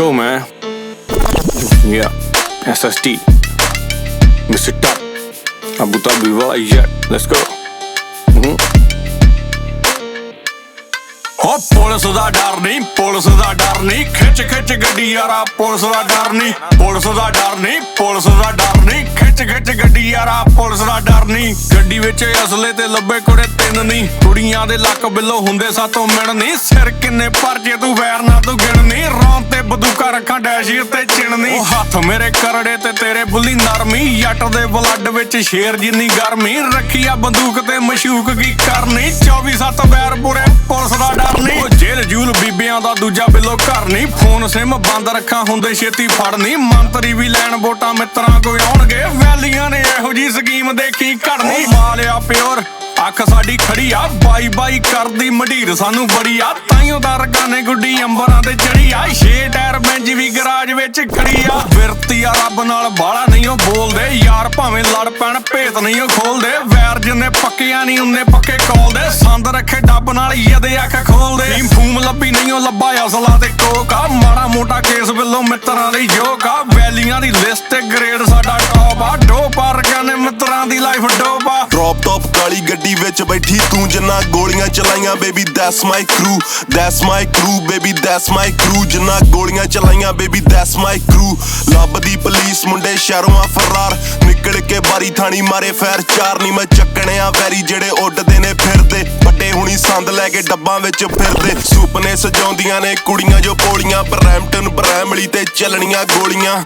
go, man. Yeah, SST, Mr. Top, Abu Dhabi, well, yeah, let's go. ਹੋ police ਦਾ ਡਰ ਨਹੀਂ, police ਦਾ ਡਰ ਨਹੀਂ, ਖਿੱਚ ਖਿੱਚ ਗੱਡੀ ਯਾਰਾ ਪੁਲਿਸ ਦਾ ਡਰ ਨਹੀਂ, ਪੁਲਿਸ ਦਾ ਡਰ ਨਹੀਂ, ਪੁਲਿਸ ਦਾ ਡਰ ਨਹੀਂ, ਖਿੱਚ ਖਿੱਚ ਗੱਡੀ ਯਾਰਾ ਪੁਲਿਸ ਦਾ ਡਰ ਨਹੀਂ। ਗੱਡੀ ਵਿੱਚ ਅਸਲੇ ਤੇ ਲੱਭੇ ਕੁੜੇ ਤਿੰਨ ਨਹੀਂ, ਕੁੜੀਆਂ ਦੇ ਲੱਕ ਬਿੱਲੋ ਹੁੰਦੇ ਸਾਤੋਂ ਮਿਣ ਨਹੀਂ। ਸਿਰ ਕਿੰਨੇ ਪਰਜੇ ਤੂੰ ਵੈਰ ਨਾ ਤੂੰ ਗਿਣ ਨਹੀਂ, ਰੌਂ ਤੇ ਬੰਦੂਕਾਂ ਰੱਖਾਂ ਡੈਸ਼ੀਰ ਤੇ ਚਿਣਨੀ। ਉਹ ਹੱਥ ਮੇਰੇ ਕਰੜੇ ਤੇ ਤੇਰੇ ਬੁੱਲੀ ਨਰਮੀ, ਜੱਟ ਦੇ ਬਲੱਡ ਵਿੱਚ ਸ਼ੇਰ ਜਿੰਨੀ ਗਰਮੀ। ਰੱਖੀ ਆ ਬੰਦੂਕ ਤੇ ਮਸ਼ੂਕ ਕੀ ਕਰਨੀ, 24/7 ਵੈਰ ਪੂਰੇ ਪੁਲਿਸ ਦਾ ਡਰ ਨਹੀਂ। ਜੇਲ ਜੂਲ ਬੀਬਿਆਂ ਦਾ ਦੂਜਾ ਬਿੱਲੋ ਘਰ ਨਹੀਂ, ਫੋਨ ਸਿਮ ਬੰਦ ਰੱਖਾਂ ਹੁੰਦੇ ਛੇਤੀ ਫੜਨੀ। ਮੰਤਰੀ ਵੀ ਲੈਣ ਵੋਟਾਂ ਮਿੱਤਰਾਂ ਕੋਈ ਆਉਣਗੇ, ਵੈਲੀਆਂ ਨੇ ਇਹੋ ਜੀ ਸਕੀਮ ਦੇਖੀ ਘੜਨੀ। ਮਾਲਿਆ ਪਿਓਰ ਅੱਖ ਸਾਡੀ ਖੜੀ ਆ, ਬਾਈ ਬਾਈ ਕਰਦੀ ਮਢੀਰ ਸਾਨੂੰ ਬੜੀ ਆ। ਤਾਈਓ ਦਾ ਰਗਾਨੇ ਗੁੱਡੀ ਅੰਬਰਾਂ ਤੇ ਚੜੀ ਆ, 6 ਟਾਇਰ ਬੈਂਚ ਵੀ ਗਰਾਜ ਵਿੱਚ ਖੜੀ ਆ। ਵਿਰਤੀ ਆ ਰੱਬ ਨਾਲ ਬਾਲਾ ਨਹੀਂ ਉਹ ਬੋਲਦੇ, ਯਾਰ ਭਾਵੇਂ ਲੜ ਪੈਣ ਭੇਤ ਨਹੀਂ ਉਹ ਖੋਲਦੇ। ਵੈਰ ਜਿੰਨੇ ਪੱਕਿਆ ਨਹੀਂ ਉਹਨੇ ਪੱਕੇ ਕੋਲਦੇ, ਸੰਦ ਰੱਖੇ ਡੱਬ ਨਾਲ ਯਦੇ ਅੱਖ ਖੋਲਦੇ। ਫੂਮ ਲੱਭੀ ਨਹੀਂ ਉਹ ਲੱਭਾ ਅਸਲਾ ਤੇ ਕੋਕਾ, ਮਾੜਾ ਮੋਟਾ ਕੇਸ ਬਿੱਲੋ ਮਿੱਤਰਾਂ ਲਈ ਜੋਕ ਆ। ਵੈਲੀਆਂ ਦੀ ਲਿਸਟ ਤੇ ਗ੍ਰੇਡ ਸਾਡਾ ਟੌਪ ਆ, ਡੋਪ ਆ ਰਗਾਨੇ ਮਿੱਤਰਾਂ ਦੀ ਲਾਈਫ ਡੋਪ ਆ। ਡ੍ਰੌਪ ਟੌਪ ਕਾਲੀ ਗੱਡੀ ਵਿੱਚ ਬੈਠੀ ਤੂੰ, ਜਿੰਨਾ ਗੋਲੀਆਂ ਚਲਾਈਆਂ ਬੇਬੀ ਦੈਟਸ ਮਾਈ ਕਰੂ, ਦੈਟਸ ਮਾਈ ਕਰੂ ਬੇਬੀ ਦੈਟਸ ਮਾਈ ਕਰੂ। ਜਿੰਨਾ ਗੋਲੀਆਂ ਚਲਾਈਆਂ ਬੇਬੀ ਦੈਟਸ ਮਾਈ ਕਰੂ। ਲੱਭਦੀ ਪੁਲਿਸ ਮੁੰਡੇ ਸ਼ਹਿਰੋਂ ਆ ਫਰਾਰ, ਨਿਕਲ ਕੇ ਬਾਰੀ ਥਾਣੀ ਮਾਰੇ ਫੈਰ ਚਾਰ। ਨਹੀਂ ਮੈਂ ਚੱਕਣੇ ਆ ਵੈਰੀ ਜਿਹੜੇ ਉੱਡਦੇ ਨੇ ਫਿਰਦੇ, ਵੱਡੇ ਹੁਣੀ ਸੰਦ ਲੈ ਕੇ ਡੱਬਾਂ ਵਿੱਚ ਫਿਰਦੇ। ਸੁਪਨੇ ਸਜਾਉਂਦੀਆਂ ਨੇ ਕੁੜੀਆਂ ਜੋ ਪੋਲੀਆਂ, ਬਰੈਂਪਟਨ ਬਰੈਮਲੀ ਤੇ ਚੱਲਣੀਆਂ ਗੋਲੀਆਂ,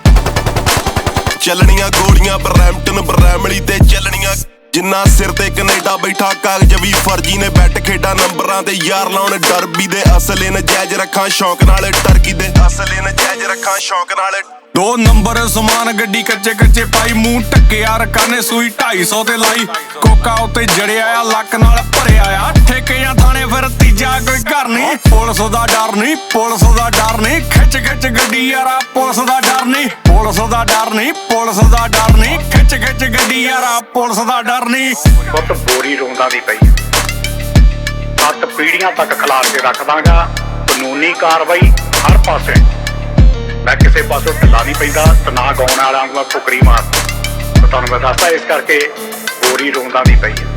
ਚੱਲਣੀਆਂ ਗੋਲੀਆਂ ਬਰੈਂਪਟਨ ਬਰੈਮਲੀ ਤੇ ਚੱਲਣੀਆਂ। ਜਿੰਨਾ ਸਿਰ ਤੇ ਕੈਨੇਡਾ ਬੈਠਾ ਕਾਗਜ਼ ਵੀ ਫਰਜੀ ਨੇ, ਬੈਟ ਖੇਡਾਂ ਨੰਬਰਾਂ ਤੇ ਯਾਰ ਲਾਉਣ ਡਰਬੀ ਦੇ। ਅਸਲੇ ਨਜਾਇਜ਼ ਰੱਖਾਂ ਸ਼ੌਂਕ ਨਾਲ ਟਰਕੀ ਦੇ, ਅਸਲੇ ਨਜਾਇਜ਼ ਰੱਖਾਂ ਸ਼ੌਂਕ ਨਾਲ। 2 ਨੰਬਰ ਸਮਾਨ ਗੱਡੀ ਕੱਚੇ ਕੱਚੇ ਪਾਈ, ਮੂੰਹ ਢੱਕਿਆ ਰਕਾਨੇ ਸੂਈ 250 ਤੇ ਲਾਈ। ਕੋਕਾ ਉੱਤੇ ਜੜਿਆ ਆ ਲੱਕ ਨਾਲ ਭਰਿਆ ਆ, ਠੇਕੇ ਜਾਂ ਥਾਣੇ ਫਿਰ ਤੀਜਾ ਕੋਈ ਘਰ ਨਹੀਂ। ਪੁਲਿਸ ਦਾ ਡਰ ਨਹੀਂ, ਪੁਲਿਸ ਦਾ ਡਰ ਨਹੀਂ, ਖਿੱਚ ਖਿੱਚ ਗੱਡੀ ਯਾਰਾ ਪੁਲਿਸ ਦਾ ਡਰ ਨਹੀਂ, ਪੁਲਿਸ ਦਾ ਡਰ ਨਹੀਂ, ਪੁਲਿਸ ਦਾ ਡਰ ਨਹੀਂ, ਖਿੱਚ ਖਿੱਚ ਗੱਡੀ ਯਾਰਾ ਪੁਲਿਸ ਦਾ ਡਰ ਨਹੀਂ। ਬਹੁਤ ਬੋਰੀ ਰੋਂਦਾ ਦੀ ਪਈ, 7 ਪੀੜ੍ਹੀਆਂ ਤੱਕ ਖਿਲਾਰ ਕੇ ਰੱਖ ਦਾਂਗਾ। ਕਾਨੂੰਨੀ ਕਾਰਵਾਈ ਹਰ ਪਾਸੇ, ਮੈਂ ਕਿਸੇ ਪਾਸੋਂ ਢਿੱਲਾ ਨਹੀਂ ਪੈਂਦਾ ਤੇ ਨਾ ਗਾਉਣ ਵਾਲਾ ਮੈਂ ਫੁਕਰੀ ਮਾਰ। ਤੁਹਾਨੂੰ ਮੈਂ ਦੱਸਦਾ ਇਸ ਕਰਕੇ ਬੋਰੀ ਰੋਂਦਾ ਦੀ ਪਈ।